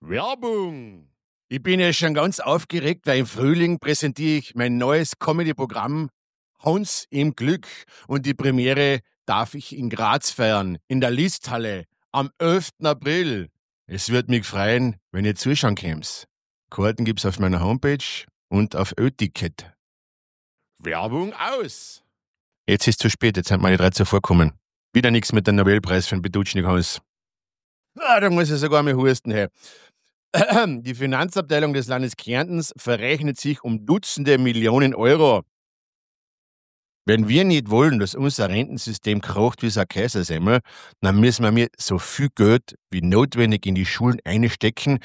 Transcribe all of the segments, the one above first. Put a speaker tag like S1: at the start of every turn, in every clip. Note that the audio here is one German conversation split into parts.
S1: Werbung! Ich bin ja schon ganz aufgeregt, weil im Frühling präsentiere ich mein neues Comedy-Programm Hans im Glück und die Premiere darf ich in Graz feiern, in der Listhalle, am 11. April. Es wird mich freuen, wenn ihr zuschauen kommt. Karten gibt's auf meiner Homepage und auf Ö-Ticket. Werbung aus! Jetzt ist zu spät, jetzt sind meine 3 zuvorkommen. Wieder nichts mit dem Nobelpreis für den Bedutschnik Hans. Da muss ich sogar mal husten, hey. Die Finanzabteilung des Landes Kärntens verrechnet sich um Dutzende Millionen Euro. Wenn wir nicht wollen, dass unser Rentensystem kracht wie so ein Kaisersemmel, dann müssen wir mir so viel Geld wie notwendig in die Schulen einstecken.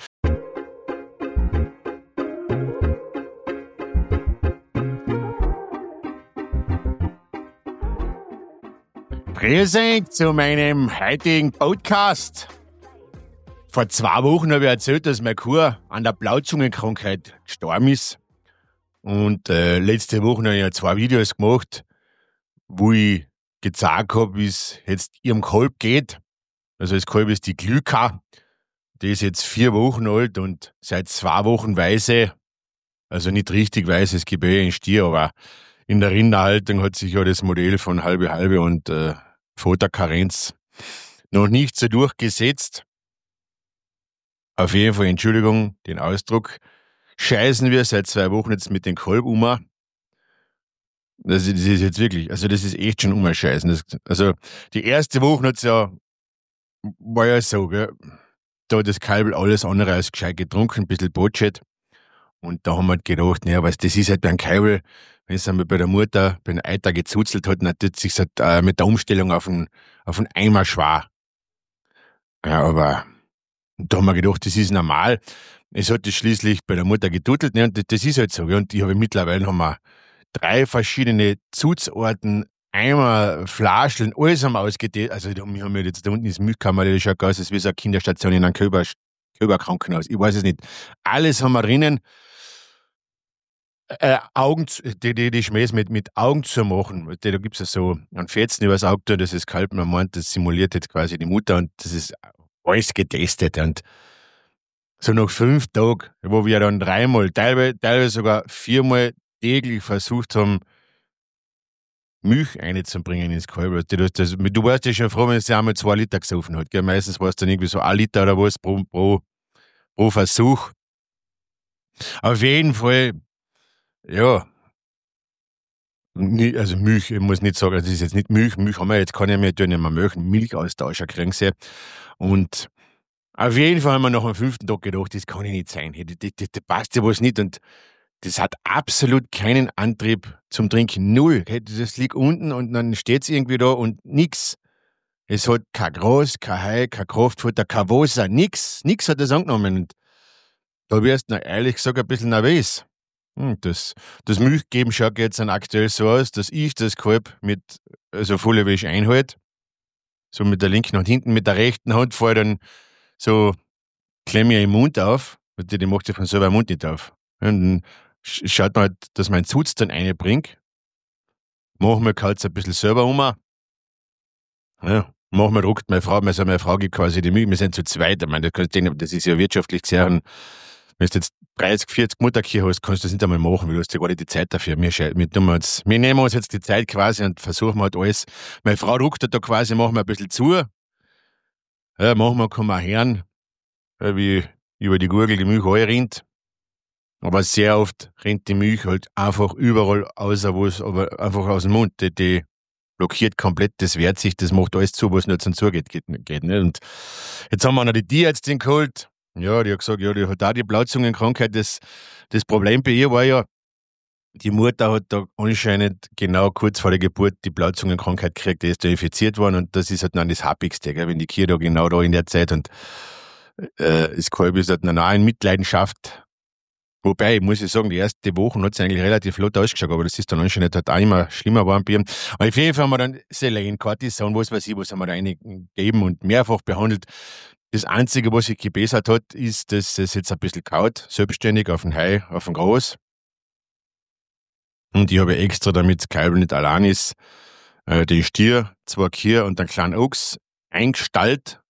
S1: Grüß euch zu meinem heutigen Podcast. Vor 2 Wochen habe ich erzählt, dass meine Kuh an der Blauzungenkrankheit gestorben ist. Und letzte Woche habe ich ja 2 Videos gemacht, wo ich gezeigt habe, wie es jetzt ihrem Kalb geht. Also das Kalb ist die Glüka. Die ist jetzt 4 Wochen alt und seit 2 Wochen weise. Also nicht richtig weise, es gibt einen Stier, aber in der Rinderhaltung hat sich ja das Modell von halbe und Futterkarenz noch nicht so durchgesetzt. Auf jeden Fall, Entschuldigung, den Ausdruck, scheißen wir seit 2 Wochen jetzt mit dem Kalb um. Das ist jetzt wirklich, also das ist echt schon umscheißen. Also die erste Woche war ja so, gell? Da hat das Kalb alles andere als gescheit getrunken, ein bisschen Botschet. Und da haben wir halt gedacht, naja, das ist halt beim Kalb, wenn es einmal bei der Mutter, bei den Eiter gezuzelt hat, dann tut sich halt mit der Umstellung auf einen Eimer schwer. Ja, aber da haben wir gedacht, das ist normal. Es hat das schließlich bei der Mutter getuttelt, ne? Und das ist halt so. Und ich habe mittlerweile haben wir 3 verschiedene Zuzaarten, Eimer, Flascheln, alles haben wir ausgeteilt. Also wir haben jetzt da unten ist Milchkammer, das schaut aus, als wie so eine Kinderstation in einem Kälberkrankenhaus. Ich weiß es nicht. Alles haben wir drinnen. Die Schmähs mit Augen zu machen. Da gibt es ja so einen Fetzen übers Auge, tun, das ist Kalb, man meint, das simuliert jetzt quasi die Mutter und das ist alles getestet. Und so nach 5 Tagen, wo wir dann 3-mal, teilweise sogar 4-mal täglich versucht haben, Milch reinzubringen ins Kalb. Du warst ja schon froh, wenn es einmal 2 Liter gesoffen hat. Gell? Meistens war es dann irgendwie so 1 Liter oder was pro Versuch. Auf jeden Fall, ja, also Milch, ich muss nicht sagen, das ist jetzt nicht Milch haben wir jetzt, kann ich mir nicht mehr Milchaustauscher kriegen sie. Und auf jeden Fall haben wir nach dem 5. Tag gedacht, das kann nicht sein. Das passt ja was nicht. Und das hat absolut keinen Antrieb zum Trinken. Null. Das liegt unten und dann steht es irgendwie da und nix. Es hat kein Gras, kein Heu, kein Kraftfutter, kein Wasser, nix. Nix hat das angenommen. Und da wirst du ehrlich gesagt ein bisschen nervös. Das Milchgeben schaut jetzt dann aktuell so aus, dass ich das Kalb mit volle Wäsche einhalte. So mit der linken Hand hinten, mit der rechten Hand fahre dann so klemme ich im Mund auf. Die macht sich von selber im Mund nicht auf. Und dann schaut man halt, dass man den Zutz dann reinbringt. Manchmal kaut es ein bisschen selber um. Ja, manchmal druckt meine Frau gibt quasi die Milch. Wir sind zu zweit. Ich meine, das ist ja wirtschaftlich gesehen. Wenn du jetzt 30, 40 Mutterkühe hast, kannst du das nicht einmal machen, weil du hast ja gar nicht die Zeit dafür. Wir nehmen uns jetzt die Zeit quasi und versuchen halt alles. Meine Frau druckt da quasi, machen wir ein bisschen zu. Ja, manchmal kann man hören, wie über die Gurgel die Milch rinnt. Aber sehr oft rennt die Milch halt einfach überall aber einfach aus dem Mund. Die blockiert komplett, das wehrt sich, das macht alles zu, was nicht zum Zugeht geht nicht. Und jetzt haben wir noch die Tierärztin geholt. Ja, die hat gesagt, ja, die hat auch die Blauzungenkrankheit. Das Problem bei ihr war ja, die Mutter hat da anscheinend genau kurz vor der Geburt die Blauzungenkrankheit gekriegt, die ist da infiziert worden und das ist halt dann das Happigste, gell, wenn die Kühe da genau da in der Zeit und das Kalb ist halt dann auch in Mitleidenschaft. Wobei, ich muss sagen, die erste Woche hat es eigentlich relativ flott ausgeschaut, aber das ist dann anscheinend halt auch immer schlimmer geworden bei ihm. Aber auf jeden Fall haben wir dann Selen, Cortison, was haben wir da reingegeben und mehrfach behandelt. Das Einzige, was sich gebessert hat, ist, dass es jetzt ein bisschen kaut, selbstständig auf dem Heu, auf dem Gras. Und ich habe extra, damit das Kalb nicht allein ist, den Stier, 2 Kühe und einen kleinen Ochs eingestallt,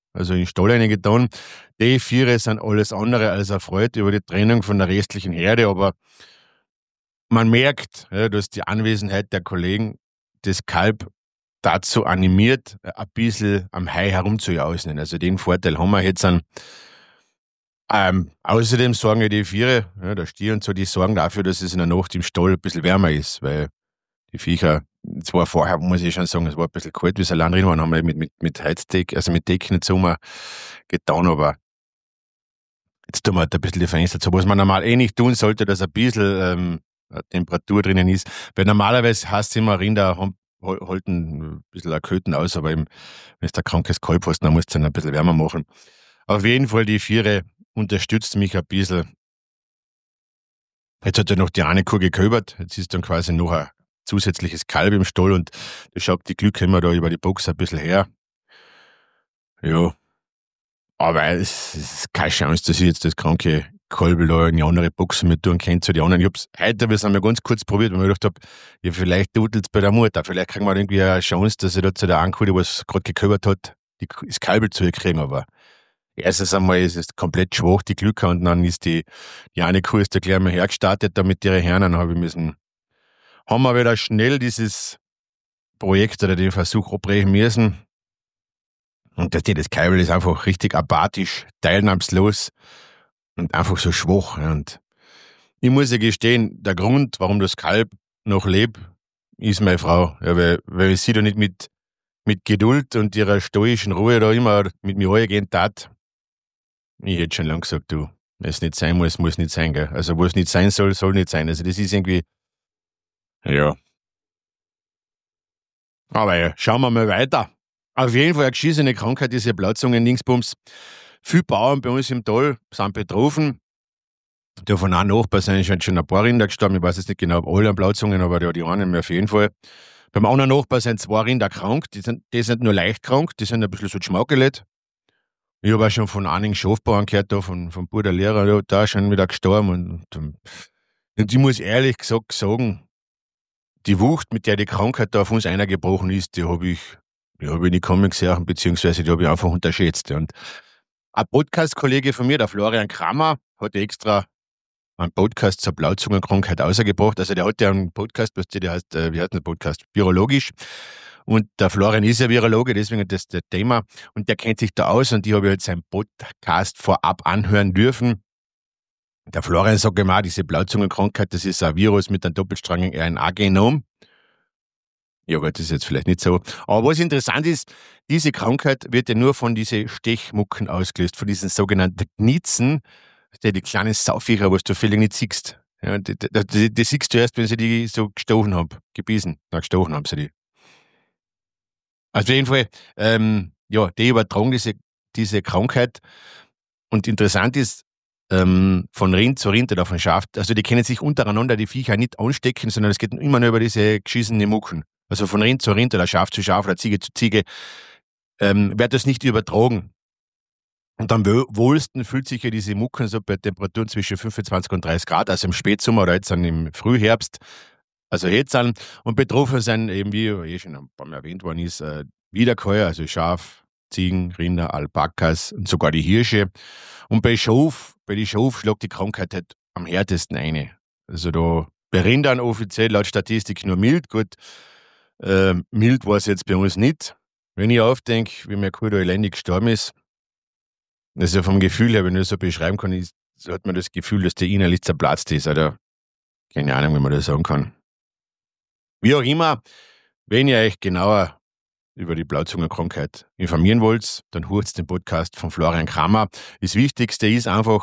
S1: also in den Stall reingetan. Die Viere sind alles andere als erfreut über die Trennung von der restlichen Herde, aber man merkt, ja, dass die Anwesenheit der Kollegen das Kalb dazu animiert, ein bisschen am Hai herumzujausen. Also den Vorteil haben wir jetzt an. Außerdem sorgen ja die Viere, ja, der Stier und so, die sorgen dafür, dass es in der Nacht im Stall ein bisschen wärmer ist, weil die Viecher, zwar vorher, muss ich schon sagen, es war ein bisschen kalt, wie sie allein drin waren, haben wir mit Heizdeck, also mit Decken Sommer getan, aber jetzt tun wir halt ein bisschen die Fenster zu, was man normal eh nicht tun sollte, dass ein bisschen Temperatur drinnen ist, weil normalerweise heißt es immer, Rinder halten ein bisschen ein Köten aus, aber eben, wenn du ein krankes Kalb hast, dann musst du es ein bisschen wärmer machen. Auf jeden Fall, die Viere unterstützt mich ein bisschen. Jetzt hat ja noch die eine Kuh geköbert, jetzt ist dann quasi noch ein zusätzliches Kalb im Stall und das schaut die Glück immer da über die Box ein bisschen her. Ja, aber es ist keine Chance, dass ich jetzt das kranke Kalb da in die andere Box mit tun kann zu den anderen. Ich hab's heute, wir sind mal ganz kurz probiert, weil ich gedacht habe, ja, vielleicht tutelt's bei der Mutter, vielleicht kriegen wir irgendwie eine Chance, dass ich da zu der einen Kuh, die was gerade geköbert hat, das Kalb zurückkriegen, aber erstens einmal ist es komplett schwach, die Glück, und dann ist die eine Kuh ist da gleich mal hergestartet, da mit ihren Herren, haben wir wieder schnell dieses Projekt oder den Versuch abbrechen müssen. Und das Kalb ist einfach richtig apathisch, teilnahmslos und einfach so schwach. Und ich muss ja gestehen, der Grund, warum das Kalb noch lebt, ist meine Frau. Ja, weil sie da nicht mit Geduld und ihrer stoischen Ruhe da immer mit mir angehen tat. Ich hätte schon lange gesagt, du, wenn es nicht sein muss, muss nicht sein, gell. Also, wo es nicht sein soll, soll nicht sein. Also, das ist irgendwie, ja. Aber ja, schauen wir mal weiter. Auf jeden Fall eine geschissene Krankheit, diese Blauzungen-Dingsbums. Viele Bauern bei uns im Tal sind betroffen. Da von einem Nachbar sind schon ein paar Rinder gestorben. Ich weiß jetzt nicht genau, ob alle an Blauzungen, aber die einen auf jeden Fall. Beim anderen Nachbar sind 2 Rinder krank. Die sind nur leicht krank. Die sind ein bisschen so geschmaukelet. Ich habe auch schon von einigen Schafbauern gehört, da, vom Bruder Lehrer, ja, da ist schon wieder gestorben. Und ich muss ehrlich gesagt sagen, die Wucht, mit der die Krankheit da auf uns eingebrochen ist, die habe ich nicht kommen gesehen, beziehungsweise die habe ich einfach unterschätzt. Und ein Podcast-Kollege von mir, der Florian Kramer, hat extra einen Podcast zur Blauzungenkrankheit ausgebracht. Also der hat ja einen Podcast, der heißt, wie heißt der Podcast? Virologisch. Und der Florian ist ja Virologe, deswegen das Thema. Und der kennt sich da aus und ich habe jetzt seinen Podcast vorab anhören dürfen. Der Florian sagt immer, diese Blauzungenkrankheit, das ist ein Virus mit einem doppelstrangigen RNA-Genom. Ja gut, das ist jetzt vielleicht nicht so. Aber was interessant ist, diese Krankheit wird ja nur von diesen Stechmucken ausgelöst, von diesen sogenannten Gnitzen, die kleinen Sauviecher, was du völlig nicht siehst. Ja, die siehst du erst, wenn sie die so gestochen haben, gebissen. Na, gestochen haben sie die. Also auf jeden Fall, ja, die übertragen diese Krankheit. Und interessant ist, von Rind zu Rind oder von Schaf, also die können sich untereinander, die Viecher, nicht anstecken, sondern es geht immer nur über diese geschissenen Mucken. Also von Rind zu Rind oder Schaf zu Schaf oder Ziege zu Ziege, wird das nicht übertragen. Und am wohlsten fühlt sich ja diese Mucken so bei Temperaturen zwischen 25 und 30 Grad, also im Spätsommer oder jetzt dann im Frühherbst. Also jetzt an. Und betroffen sind eben, wie schon ein paar Mal erwähnt worden ist, Wiederkäuer, also Schaf, Ziegen, Rinder, Alpakas und sogar die Hirsche. Und bei den Schaf schlägt die Krankheit halt am härtesten ein. Also da bei Rindern offiziell laut Statistik nur mild. Gut, mild war es jetzt bei uns nicht. Wenn ich aufdenke, wie meine Kuh da elendig gestorben ist, also vom Gefühl her, wenn ich das so beschreiben kann, so hat man das Gefühl, dass der innerlich zerplatzt ist. Oder keine Ahnung, wie man das sagen kann. Wie auch immer, wenn ihr euch genauer über die Blauzungenkrankheit informieren wollt, dann hört den Podcast von Florian Kramer. Das Wichtigste ist einfach,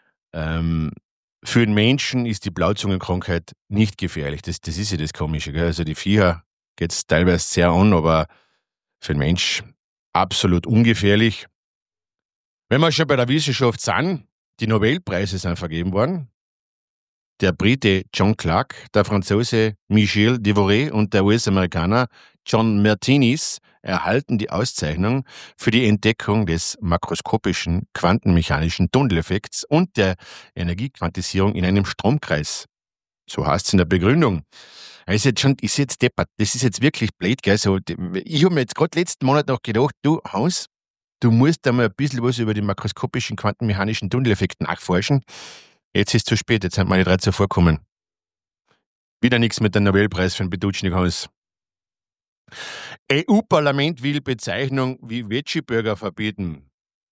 S1: für den Menschen ist die Blauzungenkrankheit nicht gefährlich. Das ist ja das Komische. Gell? Also die Viecher geht es teilweise sehr an, aber für den Mensch absolut ungefährlich. Wenn wir schon bei der Wissenschaft sind, die Nobelpreise sind vergeben worden. Der Brite John Clark, der Franzose Michel Devoret und der US-Amerikaner John Martinis erhalten die Auszeichnung für die Entdeckung des makroskopischen quantenmechanischen Tunneleffekts und der Energiequantisierung in einem Stromkreis. So heißt es in der Begründung. Ist jetzt deppert. Das ist jetzt wirklich blöd, gell? So, ich habe mir jetzt gerade letzten Monat noch gedacht, du Hans, du musst einmal ein bisschen was über die makroskopischen quantenmechanischen Tunneleffekte nachforschen. Jetzt ist es zu spät, jetzt sind meine 3 zuvorkommen. Wieder nichts mit dem Nobelpreis für den Petutschnik aus. EU-Parlament will Bezeichnung wie Veggie-Burger verbieten.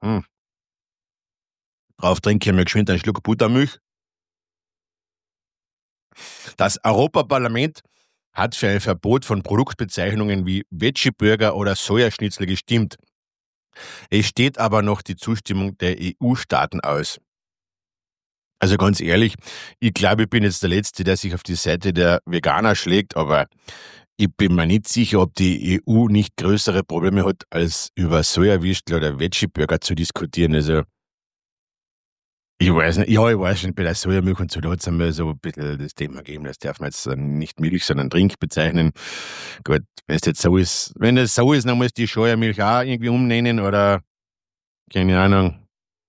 S1: Drauf trinke ich mir geschwind einen Schluck Buttermilch. Das Europaparlament hat für ein Verbot von Produktbezeichnungen wie Veggie-Burger oder Sojaschnitzel gestimmt. Es steht aber noch die Zustimmung der EU-Staaten aus. Also ganz ehrlich, ich glaube, ich bin jetzt der Letzte, der sich auf die Seite der Veganer schlägt, aber ich bin mir nicht sicher, ob die EU nicht größere Probleme hat, als über Sojawirstel oder Veggie-Burger zu diskutieren. Also, ich weiß nicht, ja, ich weiß nicht, bei der Sojamilch und so, da hat es einmal so ein bisschen das Thema gegeben, das darf man jetzt nicht Milch, sondern Trink bezeichnen. Gut, wenn es jetzt so ist, wenn es so ist, dann muss die Sojamilch auch irgendwie umnennen oder, keine Ahnung,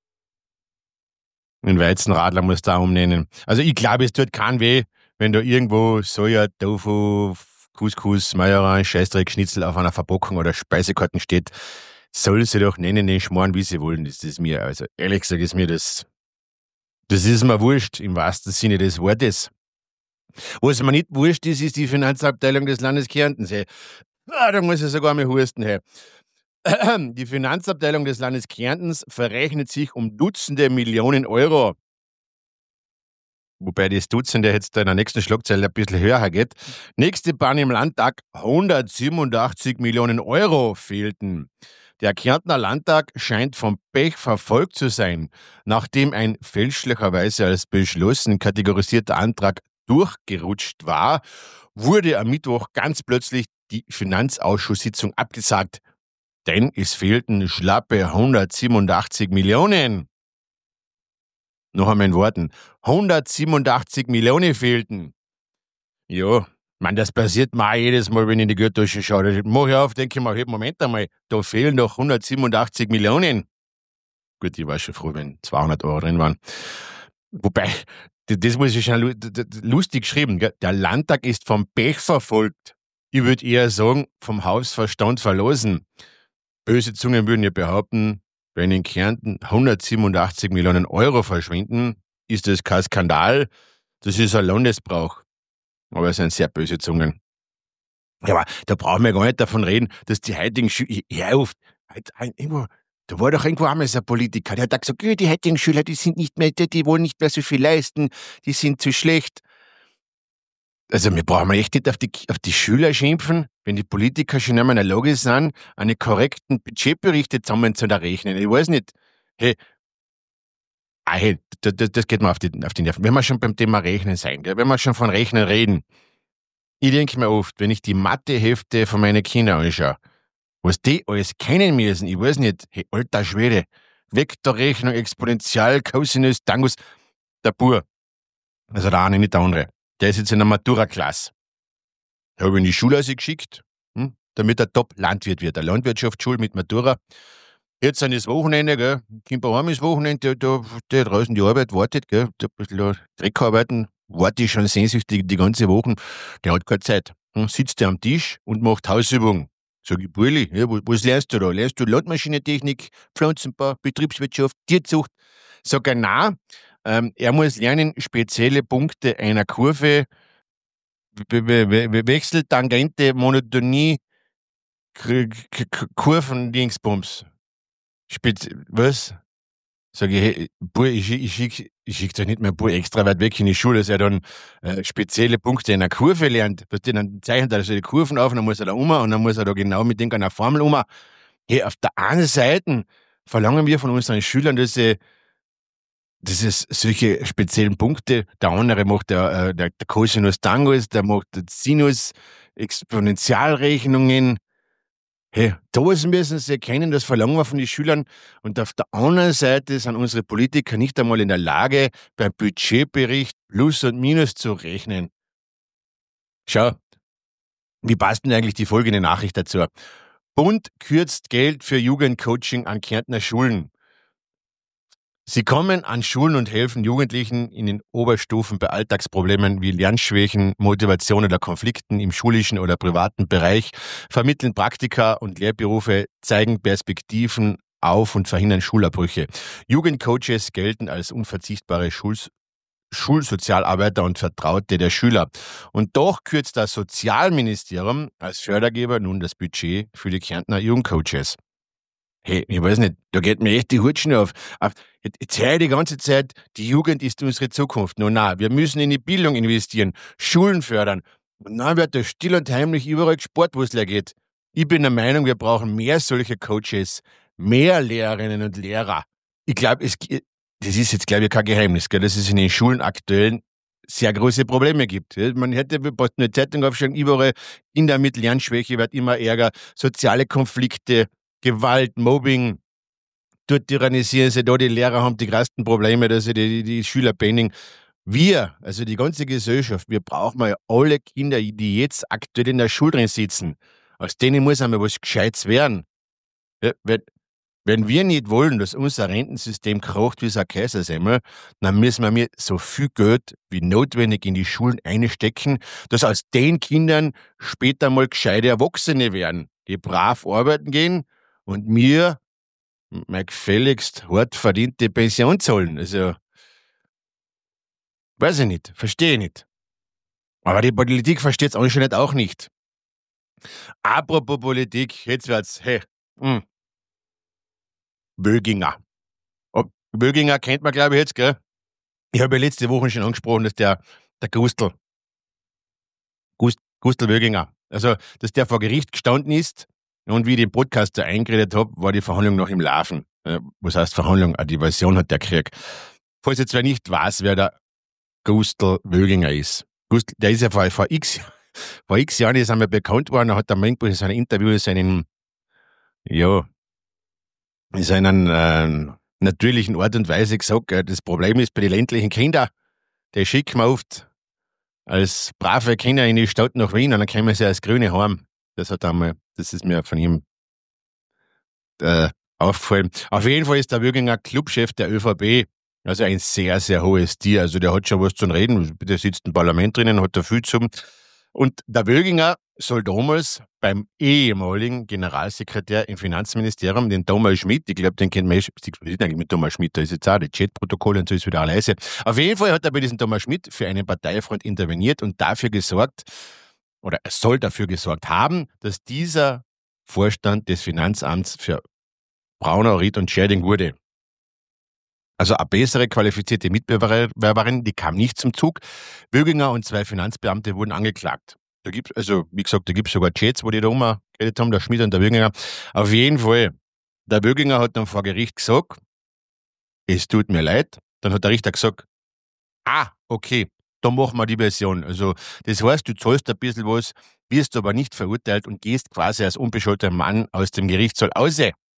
S1: einen Weizenradler muss da umnennen. Also ich glaube, es tut keinen weh, wenn da irgendwo Soja, Tofu, Couscous, Majoran, Scheißdreck, Schnitzel auf einer Verpackung oder Speisekarten steht. Soll sie doch nennen, den Schmarrn, wie sie wollen. Das ist mir, also ehrlich gesagt, ist mir das ist mir wurscht, im wahrsten Sinne des Wortes. Was mir nicht wurscht ist, ist die Finanzabteilung des Landes Kärntens. Hey. Da muss ich sogar mal husten. Hey. Die Finanzabteilung des Landes Kärntens verrechnet sich um Dutzende Millionen Euro. Wobei das Dutzende jetzt in der nächsten Schlagzeile ein bisschen höher geht. Nächste Bahn im Landtag, 187 Millionen Euro fehlten. Der Kärntner Landtag scheint vom Pech verfolgt zu sein. Nachdem ein fälschlicherweise als beschlossen kategorisierter Antrag durchgerutscht war, wurde am Mittwoch ganz plötzlich die Finanzausschusssitzung abgesagt. Denn es fehlten schlappe 187 Millionen. Noch einmal in Worten. 187 Millionen fehlten. Ja, man, das passiert mir auch jedes Mal, wenn ich in die Geldtasche schaue. Da mache ich auf, denke ich mir, Moment einmal, da fehlen noch 187 Millionen. Gut, ich war schon froh, wenn 200 Euro drin waren. Wobei, das muss ich schon lustig geschrieben. Gell? Der Landtag ist vom Pech verfolgt. Ich würde eher sagen, vom Hausverstand verlassen. Böse Zungen würden ja behaupten, wenn in Kärnten 187 Millionen Euro verschwinden, ist das kein Skandal, das ist ein Landesbrauch. Aber es sind sehr böse Zungen. Ja, aber da brauchen wir gar nicht davon reden, dass die heutigen Schüler, ja oft, da war doch irgendwo einmal so ein Politiker, der hat gesagt, die heutigen Schüler, die sind nicht mehr, die wollen nicht mehr so viel leisten, die sind zu schlecht. Also wir brauchen echt nicht auf die Schüler schimpfen, wenn die Politiker schon einmal in der Lage sind, eine korrekten Budgetberichte zusammen zu rechnen. Ich weiß nicht. Hey, das geht mir auf die Nerven. Wenn wir schon beim Thema Rechnen sein, gell? Wenn wir schon von Rechnen reden. Ich denke mir oft, wenn ich die Mathehefte von meinen Kindern anschaue, was die alles kennen müssen, ich weiß nicht, hey, alter Schwede, Vektorrechnung, Exponential, Cosinus, Tangus, der Bur, also der eine, nicht der andere. Der ist jetzt in der Matura-Klasse. Da habe ich in die Schule geschickt, damit er Top-Landwirt wird. Eine Landwirtschaftsschule mit Matura. Jetzt sind das Wochenende, gell? Kimperheim ist Wochenende, der draußen die Arbeit wartet, gell? Da ein bisschen Dreckarbeiten, warte ich schon sehnsüchtig die ganze Woche. Der hat keine Zeit. Sitzt der am Tisch und macht Hausübungen. Sag ich, Burli, ja, was lernst du da? Lernst du Landmaschinentechnik, Pflanzenbau, Betriebswirtschaft, Tierzucht? Sag er, nein, er muss lernen, spezielle Punkte einer Kurve, Wechsel, Tangente, Monotonie, Kurven-Dingsbums. Was? Sag ich, hey, Bur, ich schick doch nicht mehr Bur extra weit weg in die Schule, dass er dann spezielle Punkte in einer Kurve lernt. Dann zeichnet er die Kurven auf, dann muss er da und dann muss er da genau mit einer Formel Hey, auf der einen Seite verlangen wir von unseren Schülern, dass sie solche speziellen Punkte, der andere macht der Cosinus Tangus, der macht Sinus, Exponentialrechnungen. Hey, das müssen sie erkennen, das verlangen wir von den Schülern. Und auf der anderen Seite sind unsere Politiker nicht einmal in der Lage, beim Budgetbericht Plus und Minus zu rechnen. Schau, wie passt denn eigentlich die folgende Nachricht dazu? Bund kürzt Geld für Jugendcoaching an Kärntner Schulen. Sie kommen an Schulen und helfen Jugendlichen in den Oberstufen bei Alltagsproblemen wie Lernschwächen, Motivation oder Konflikten im schulischen oder privaten Bereich, vermitteln Praktika und Lehrberufe, zeigen Perspektiven auf und verhindern Schulabbrüche. Jugendcoaches gelten als unverzichtbare Schulsozialarbeiter und Vertraute der Schüler. Und doch kürzt das Sozialministerium als Fördergeber nun das Budget für die Kärntner Jugendcoaches. Hey, ich weiß nicht, da geht mir echt die Hutschen auf. Jetzt höre ich die ganze Zeit, die Jugend ist unsere Zukunft. Na, wir müssen in die Bildung investieren, Schulen fördern. Und dann wird da still und heimlich überall gespart, wo es leer geht. Ich bin der Meinung, wir brauchen mehr solche Coaches, mehr Lehrerinnen und Lehrer. Ich glaube, das ist jetzt, glaube ich, kein Geheimnis, gell, dass es in den Schulen aktuell sehr große Probleme gibt. Man hätte eine Zeitung aufschlagen, überall Kinder mit Lernschwäche wird immer ärger, soziale Konflikte, Gewalt, Mobbing, dort tyrannisieren sie, da die Lehrer haben die größten Probleme, dass sie die Schüler bändigen. Wir, also die ganze Gesellschaft, wir brauchen mal alle Kinder, die jetzt aktuell in der Schule drin sitzen. Aus denen muss einmal was Gescheites werden. Ja, wenn wir nicht wollen, dass unser Rentensystem kocht wie so ein Kaisersemmel, dann müssen wir so viel Geld wie notwendig in die Schulen einstecken, dass aus den Kindern später mal gescheite Erwachsene werden, die brav arbeiten gehen und mir mal gefälligst hart verdiente Pension zahlen. Also, weiß ich nicht, verstehe ich nicht. Aber die Politik versteht es anscheinend auch nicht. Apropos Politik, jetzt wird's, hey, Wöginger. Wöginger kennt man, glaube ich, jetzt, gell? Ich habe ja letzte Woche schon angesprochen, dass der Gustl Wöginger, also, dass der vor Gericht gestanden ist und wie ich den Podcast da eingeredet habe, war die Verhandlung noch im Laufen. Was heißt Verhandlung? Die Version hat der gekriegt. Falls jetzt wer nicht weiß, wer der Gustl Wöginger ist. Der ist ja vor x Jahren ist er mir bekannt worden, er hat da manchmal in seinem Interview in seinen natürlichen Art und Weise gesagt, das Problem ist bei den ländlichen Kindern, die schicken wir oft als brave Kinder in die Stadt nach Wien und dann kommen sie als Grüne heim. Das ist mir von ihm aufgefallen. Auf jeden Fall ist der Wöginger Clubchef der ÖVP, also ein sehr, sehr hohes Tier. Also der hat schon was zu reden, der sitzt im Parlament drinnen, hat da viel zu tun. Und der Wöginger soll damals beim ehemaligen Generalsekretär im Finanzministerium, den Thomas Schmidt, ich glaube, den kennt man eigentlich mit Thomas Schmidt, da ist jetzt auch die Chatprotokolle und so ist wieder auch leise. Auf jeden Fall hat er bei diesem Thomas Schmidt für einen Parteifreund interveniert und dafür gesorgt, oder er soll dafür gesorgt haben, dass dieser Vorstand des Finanzamts für Braunau, Ried und Scherding wurde. Also eine bessere qualifizierte Mitbewerberin, die kam nicht zum Zug. Wöginger und 2 Finanzbeamte wurden angeklagt. Da gibt's sogar Chats, wo die da geredet haben, der Schmidt und der Wöginger. Auf jeden Fall, der Wöginger hat dann vor Gericht gesagt, es tut mir leid. Dann hat der Richter gesagt, okay, dann machen wir die Version. Also das heißt, du zahlst ein bisschen was, wirst aber nicht verurteilt und gehst quasi als unbescholtener Mann aus dem Gerichtssaal raus.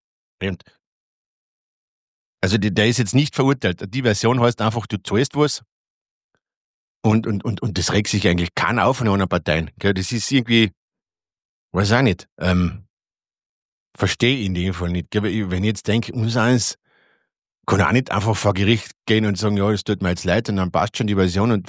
S1: Also der ist jetzt nicht verurteilt. Die Version heißt einfach, du zahlst was und das regt sich eigentlich keiner auf von den anderen Parteien. Gell? Das ist irgendwie, weiß auch nicht, verstehe ich in dem Fall nicht. Gell? Wenn ich jetzt denke, uns eins, kann auch nicht einfach vor Gericht gehen und sagen, ja, das tut mir jetzt leid und dann passt schon die Version und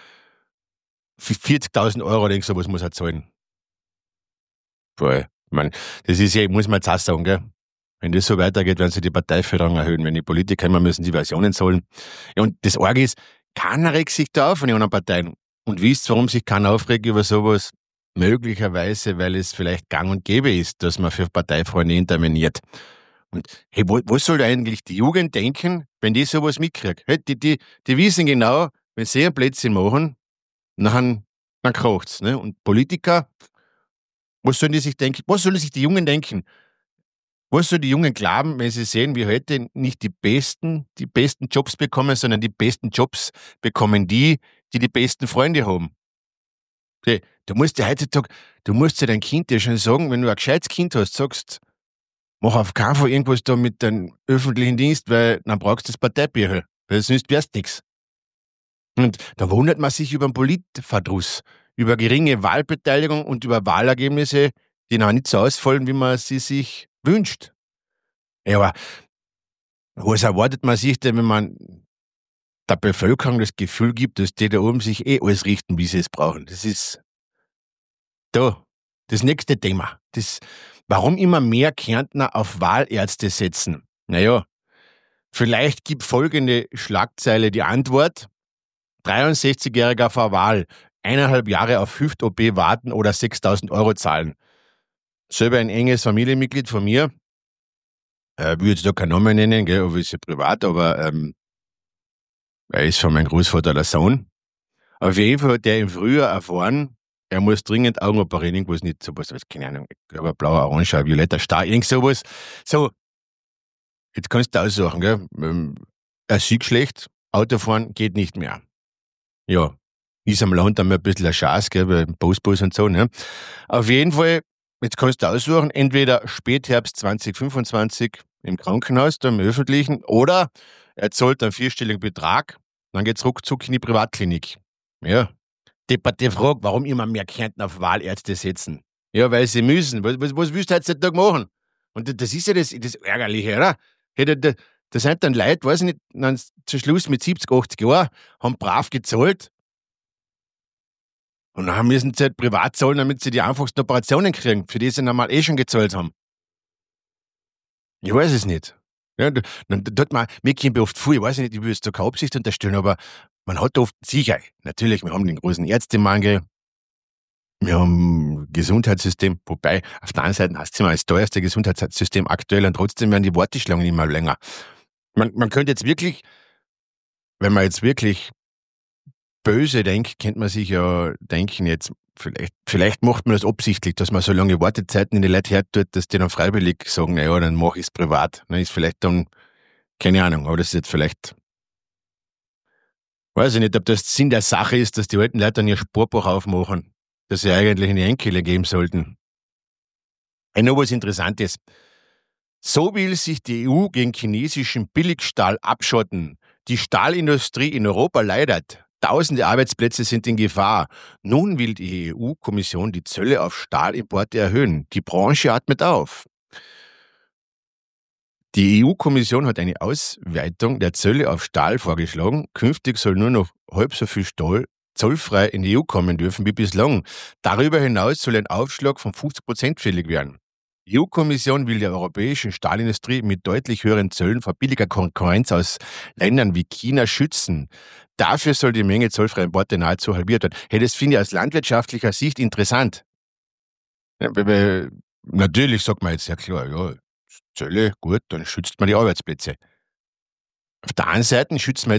S1: 40.000 Euro, denkst du, was muss er zahlen? Boah, ich meine, das ist ja, muss man jetzt auch sagen, gell? Wenn das so weitergeht, werden sie die Parteiförderung erhöhen. Wenn die Politiker immer müssen die Versionen zahlen. Ja, und das Arge ist, keiner regt sich da auf von den anderen Parteien. Und wisst, warum sich keiner aufregt über sowas? Möglicherweise, weil es vielleicht gang und gäbe ist, dass man für Parteifreunde interveniert. Und hey, was soll da eigentlich die Jugend denken, wenn die sowas mitkriegt? Hey, die wissen genau, wenn sie ein Plätzchen machen, dann kracht's. Ne? Und Politiker, was sollen die sich denken? Was sollen sich die Jungen denken? Was sollen die Jungen glauben, wenn sie sehen, wie heute nicht die besten Jobs bekommen, sondern die besten Jobs bekommen die besten Freunde haben? Okay, du musst ja dein Kind ja schon sagen, wenn du ein gescheites Kind hast, sagst, mach auf keinen Fall irgendwas da mit deinem öffentlichen Dienst, weil dann brauchst du das Parteibüchel, weil sonst wärst nix. Und da wundert man sich über einen Politverdruss, über geringe Wahlbeteiligung und über Wahlergebnisse, die noch nicht so ausfallen, wie man sie sich wünscht. Ja, aber was erwartet man sich denn, wenn man der Bevölkerung das Gefühl gibt, dass die da oben sich alles richten, wie sie es brauchen? Das ist das nächste Thema. Warum immer mehr Kärntner auf Wahlärzte setzen? Naja, vielleicht gibt folgende Schlagzeile die Antwort. 63-Jähriger vor Wahl, 1,5 Jahre auf Hüft-OP warten oder 6.000 Euro zahlen. Selber ein enges Familienmitglied von mir, will jetzt da keinen Namen nennen, gell, aber ist ja privat, aber er ist von meinem Großvater der Sohn. Auf jeden Fall hat der im Frühjahr erfahren, er muss dringend Augen operieren, irgendwas nicht sowas, keine Ahnung, ich glaube blauer, orange, violetter Star, irgend sowas. So, jetzt kannst du aussuchen, gell, er sieht schlecht, Autofahren geht nicht mehr. Ja, ist am Land einmal ein bisschen eine Chance, gell, bei Postbus und so, ne. Auf jeden Fall, jetzt kannst du aussuchen, entweder Spätherbst 2025 im Krankenhaus, da im öffentlichen, oder er zahlt einen 4-stelligen Betrag, dann geht's ruckzuck in die Privatklinik. Ja, depperte Frage, warum immer mehr Kärnten auf Wahlärzte setzen? Ja, weil sie müssen. Was willst du heutzutage machen? Und das ist ja das Ärgerliche, oder? Hey, da sind dann Leute, weiß ich nicht, dann zum Schluss mit 70, 80 Jahren, haben brav gezahlt und dann müssen sie halt privat zahlen, damit sie die einfachsten Operationen kriegen, für die sie normal schon gezahlt haben. Ich weiß es nicht. Ja, dann tut man, mir kommt oft vor, ich weiß nicht, ich will jetzt da keine Absicht unterstellen, aber man hat oft sicher, natürlich, wir haben den großen Ärztemangel, wir haben ein Gesundheitssystem, wobei auf der anderen Seite heißt es immer das teuerste Gesundheitssystem aktuell und trotzdem werden die Warteschlangen immer länger. Man könnte jetzt wirklich, wenn man jetzt wirklich böse denkt, könnte man sich ja denken, jetzt vielleicht macht man das absichtlich, dass man so lange Wartezeiten in die Leute hertut, dass die dann freiwillig sagen, naja, dann mache ich es privat. Dann ist vielleicht dann, keine Ahnung, aber das ist jetzt vielleicht, weiß ich nicht, ob das Sinn der Sache ist, dass die alten Leute dann ihr Sparbuch aufmachen, das sie eigentlich in die Enkelin geben sollten. Noch was Interessantes. So will sich die EU gegen chinesischen Billigstahl abschotten. Die Stahlindustrie in Europa leidet. Tausende Arbeitsplätze sind in Gefahr. Nun will die EU-Kommission die Zölle auf Stahlimporte erhöhen. Die Branche atmet auf. Die EU-Kommission hat eine Ausweitung der Zölle auf Stahl vorgeschlagen. Künftig soll nur noch halb so viel Stahl zollfrei in die EU kommen dürfen wie bislang. Darüber hinaus soll ein Aufschlag von 50% fällig werden. Die EU-Kommission will die europäische Stahlindustrie mit deutlich höheren Zöllen vor billiger Konkurrenz aus Ländern wie China schützen. Dafür soll die Menge zollfreier Importe nahezu halbiert werden. Hey, das finde ich aus landwirtschaftlicher Sicht interessant. Ja, natürlich sagt man jetzt, ja klar, ja, Zölle, gut, dann schützt man die Arbeitsplätze. Auf der einen Seite schützen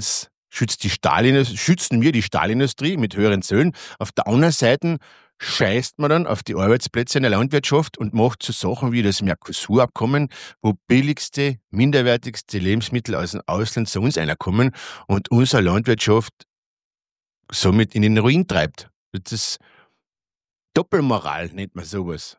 S1: wir die Stahlindustrie mit höheren Zöllen. Auf der anderen Seite scheißt man dann auf die Arbeitsplätze in der Landwirtschaft und macht so Sachen wie das Mercosur-Abkommen, wo billigste, minderwertigste Lebensmittel aus dem Ausland zu uns einkommen und unsere Landwirtschaft somit in den Ruin treibt. Das ist Doppelmoral, nennt man sowas.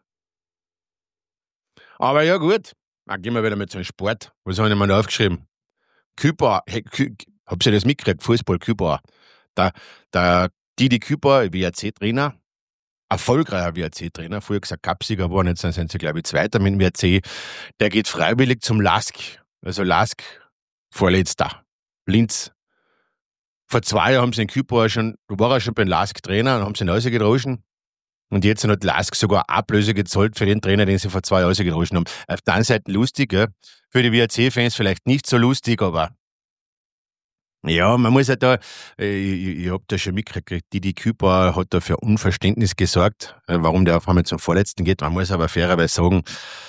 S1: Aber ja gut, dann gehen wir wieder mit so einem Sport. Was habe ich mir da aufgeschrieben? Küper, hey, habt ihr das mitgekriegt? Fußball, Küper. Der Didi Küper, WRC-Trainer, erfolgreicher WRC-Trainer, früher gesagt Cupsieger geworden, jetzt sind sie, glaube ich, Zweiter mit dem WRC. Der geht freiwillig zum LASK. Also LASK, Vorletzter. Linz. Vor 2 Jahren haben sie den Küper da war er schon beim LASK-Trainer und haben sie ihn rausgedroschen. Und jetzt hat LASK sogar Ablöse gezahlt für den Trainer, den sie vor 2 Jahren rausgedroschen haben. Auf der einen Seite lustig, gell? Für die WRC-Fans vielleicht nicht so lustig, aber ja, man muss ja da, ich hab da schon mitgekriegt, Didi Küper hat da für Unverständnis gesorgt, warum der auf einmal zum Vorletzten geht. Man muss aber fairerweise sagen,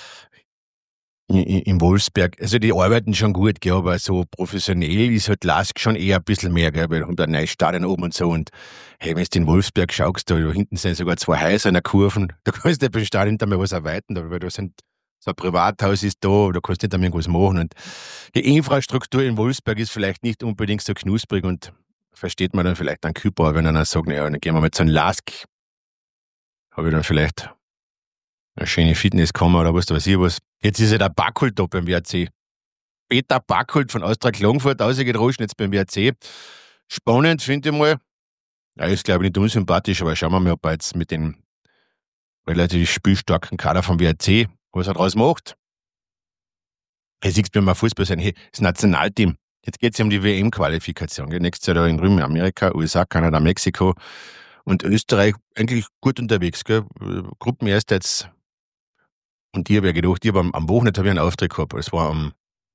S1: in Wolfsberg, also die arbeiten schon gut, gell, aber so professionell ist halt LASK schon eher ein bisschen mehr, gell, weil wir haben da ein neues Stadion oben und so und hey, wenn du in Wolfsberg schaust, da hinten sind sogar 2 Häuser in der Kurven, da kannst du beim Stadion nicht einmal was erweitern, weil da sind so ein Privathaus ist da kannst du nicht einmal irgendwas machen und die Infrastruktur in Wolfsberg ist vielleicht nicht unbedingt so knusprig und versteht man dann vielleicht einen Küper, wenn er dann sagt, naja, dann gehen wir mal zu einem LASK, habe ich dann vielleicht eine schöne Fitnesskammer oder was weiß ich was. Jetzt ist ja der Backhult da beim WRC. Peter Backhult von Austria Klagenfurt rausgedroschen, jetzt beim WRC. Spannend, finde ich mal. Er ist, glaube ich, nicht unsympathisch, aber schauen wir mal, ob er jetzt mit dem relativ spielstarken Kader vom WRC, was er draus macht. Jetzt siehst du, wenn wir Fußball sein, hey, das Nationalteam. Jetzt geht es ja um die WM-Qualifikation. Nächstes Jahr da in drüben Amerika, USA, Kanada, Mexiko und Österreich eigentlich gut unterwegs. Gell? Gruppenerster jetzt. Und ich habe ja gedacht, am Wochenende habe ich einen Auftritt gehabt. Es war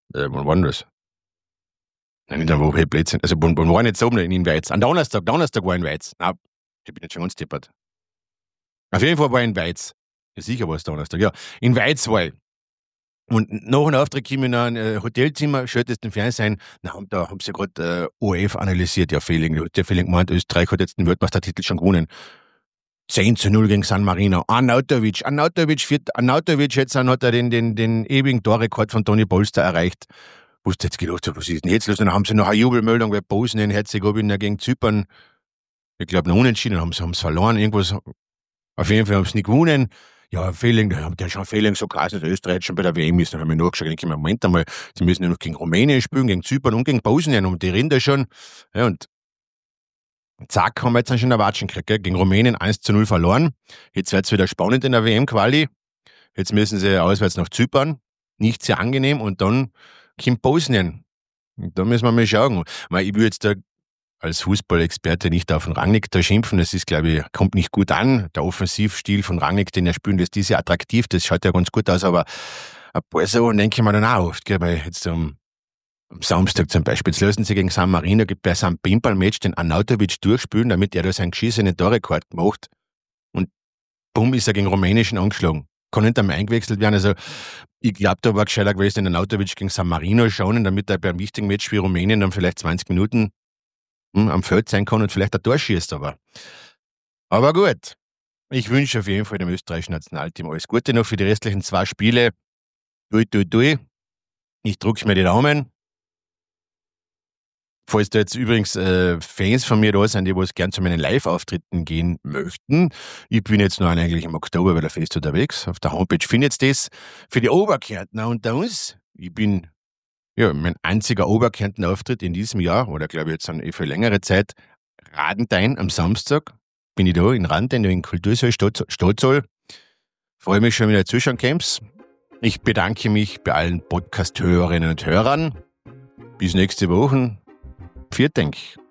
S1: Wann war denn das? Nein, in der Woche Blödsinn. Also, wann war denn jetzt oben in Weiz? Am Donnerstag war in Weiz. Nein, ich bin jetzt schon ganz deppert. Auf jeden Fall war ich in Weiz. Ja, sicher war es Donnerstag, ja. In Weiz war ich. Und nach dem Auftritt komme ich in ein Hotelzimmer, schaltest den Fernseher ein, da haben sie gerade ORF analysiert, ja, Fehling. Der Fehling gemeint, Österreich hat jetzt den Weltmeistertitel schon gewonnen. 10:0 gegen San Marino. Arnautovic hat er den ewigen Torrekord von Toni Polster erreicht. Wusste jetzt gedacht, was ist denn jetzt los? Dann haben sie noch eine Jubelmeldung, weil Bosnien-Herzegowina gegen Zypern, ich glaube, noch unentschieden, haben sie verloren, irgendwas. Auf jeden Fall haben sie nicht gewonnen. Ja, Fehling, der schon Fehling so krass, dass Österreich schon bei der WM ist. Dann haben wir nachgeschaut, denke ich mir, Moment einmal, sie müssen ja noch gegen Rumänien spielen, gegen Zypern und gegen Bosnien und die reden da schon. Ja, und zack, haben wir jetzt schon eine Watschen gekriegt, gell? Gegen Rumänien 1:0 verloren. Jetzt wird es wieder spannend in der WM-Quali. Jetzt müssen sie auswärts nach Zypern. Nicht sehr angenehm. Und dann kommt Bosnien. Und da müssen wir mal schauen. Weil ich will jetzt da als Fußballexperte nicht auf den Rangnick da schimpfen. Das ist, glaube ich, kommt nicht gut an. Der Offensivstil von Rangnick, den er spielen lässt, ist ja attraktiv. Das schaut ja ganz gut aus. Aber ein paar so denke ich mir dann auch oft, gell? Weil jetzt am Samstag zum Beispiel, jetzt lassen sie gegen San Marino bei seinem Pinball-Match den Arnautovic durchspielen, damit er da seinen geschissenen Torrekord macht. Und bumm, ist er gegen Rumänischen angeschlagen. Kann nicht einmal eingewechselt werden. Also, ich glaube, da war gescheiter gewesen, den Arnautovic gegen San Marino schauen, damit er beim wichtigen Match wie Rumänien dann vielleicht 20 Minuten am Feld sein kann und vielleicht ein Tor schießt. Aber gut. Ich wünsche auf jeden Fall dem österreichischen Nationalteam alles Gute noch für die restlichen 2 Spiele. Dui. Ich drücke mir die Daumen. Falls da jetzt übrigens Fans von mir da sind, die was gern zu meinen Live-Auftritten gehen möchten, ich bin jetzt noch eigentlich im Oktober bei der Fest unterwegs. Auf der Homepage findet ihr das. Für die Oberkärntner unter uns, ich bin mein einziger Oberkärnten-Auftritt in diesem Jahr, oder glaube ich jetzt für längere Zeit, Radenthein am Samstag. Bin ich da in Radenthein, in Kultursaal Stolzol. Freue mich schon, wieder zuschauen kommst. Ich bedanke mich bei allen Podcast-Hörerinnen und Hörern. Bis nächste Woche. Vielen Dank.